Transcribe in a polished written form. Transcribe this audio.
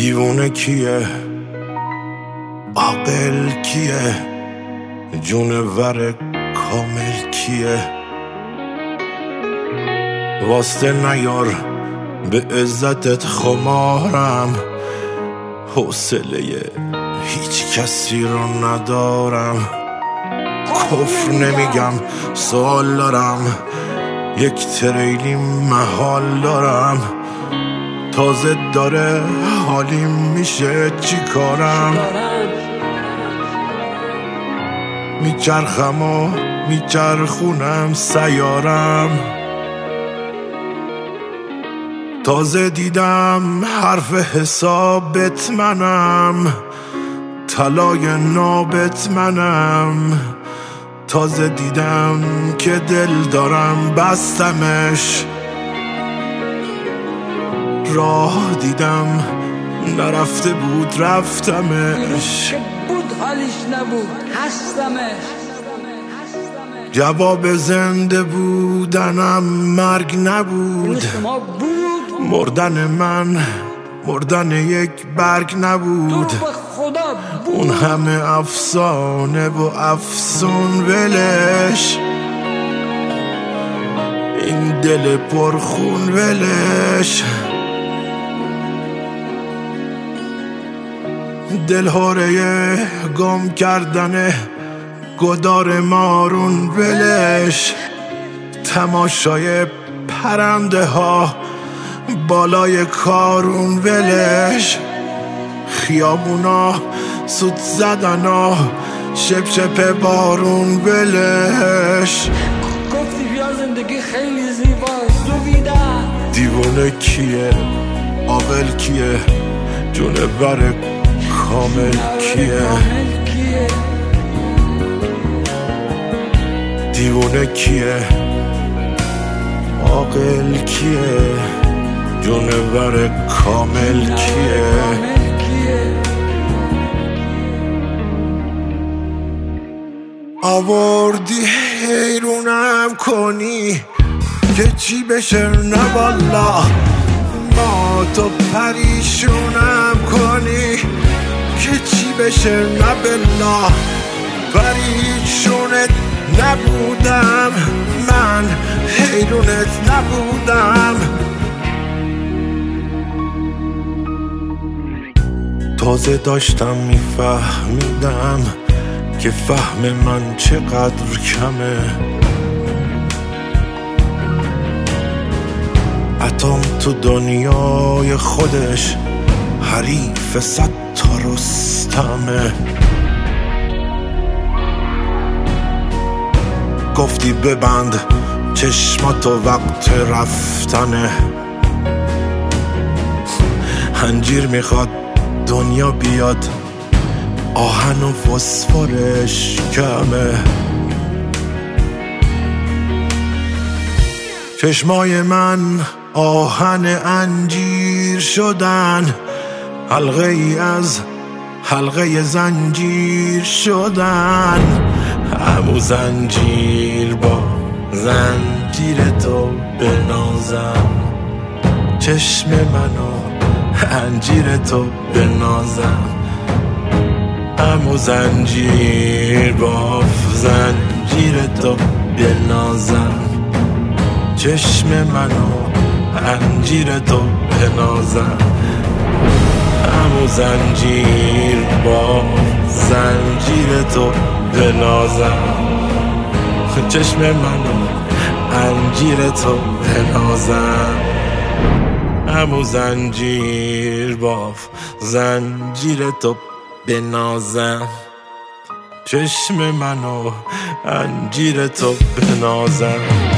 دیوونه کیه، عاقل کیه، جونور کامل کیه؟ واسطه نیار به عزتت خمارم، حوصله هیچ کسی رو ندارم. کفر نمیگم سوال دارم، یک تریلی محال دارم. تازه داره حالیم میشه چی کارم؟ میچرخم و میچرخونم سیارم. تازه دیدم حرف حسابت منم، طلای نابت منم. تازه دیدم که دل دارم بستمش، راه دیدم نرفته بود رفتمش. بود حالیش نبود هستمش. جواب زنده بودنم مرگ نبود، مردن من مردن یک برگ نبود. اون همه افسانه و افسون ولش، این دل پرخون ولش. دل هاره گم کردنه گدار مارون ولش. تماشای پرنده ها بالای کارون ولش. خیابونا سوت زدنا شپ شپ بارون ولش. گفتی بیا زندگی خیلی زیباست دویدن. دیوونه کیه، عاقل کیه، جونور کامل کیه؟ دیوونه کیه، عاقل کیه، جونور کامل کیه؟ آوردی حیرونم کنی که چی بشه نه والا. ما تو پریشونم کنی که چی بشه نه بلا. پریشونت نبودم من، حیرونت نبودم. تازه داشتم میفهمیدم که فهم من چقدر کمه. اتم تو دنیای خودش حریف 100 تا رستمه. گفتی ببند چشماتو وقت رفتنه. انجیر میخواد دنیا بیاد، آهن و فسفرش کمه. چشمای من آهن انجیر شدن، حلقه ای از حلقه زنجیر شدن. همو زنجیر با زنجیر تو بنازم، چشم منو انجیر تو بنازم. همو زنجیر با زنجیر تو بنازم، چشم منو انجیر تو بنازم. همو زنجیر با زنجیر تو بنازم، چشم منو انجیر تو بنازم. همو زنجیر با زنجیر تو بنازم، چشم منو انجیر تو بنازم.